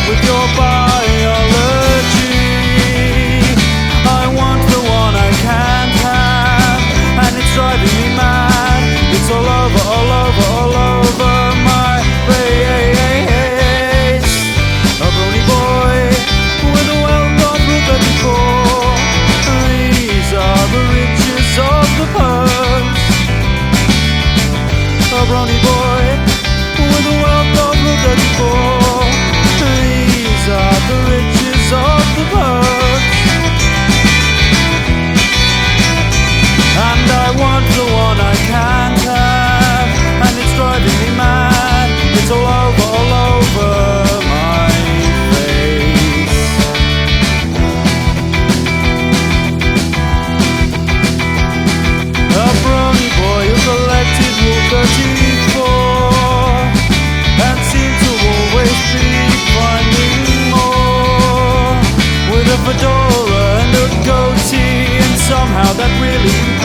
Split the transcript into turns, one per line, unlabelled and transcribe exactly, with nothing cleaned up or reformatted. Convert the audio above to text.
with your biology. I want the one I can't have, and it's driving me mad. It's all over, all over, all over my face. A bony boy with a well-got look at before. These are the riches of the purse. A brawny boy with a well-got look at before. These are the riches of the purse. And I want the one I can't have, and it's driving me mad. It's all over, all over my face. A brawny boy who collected Rule thirty-four and seemed to always be finding more, with a fedora and a goatee, and somehow that really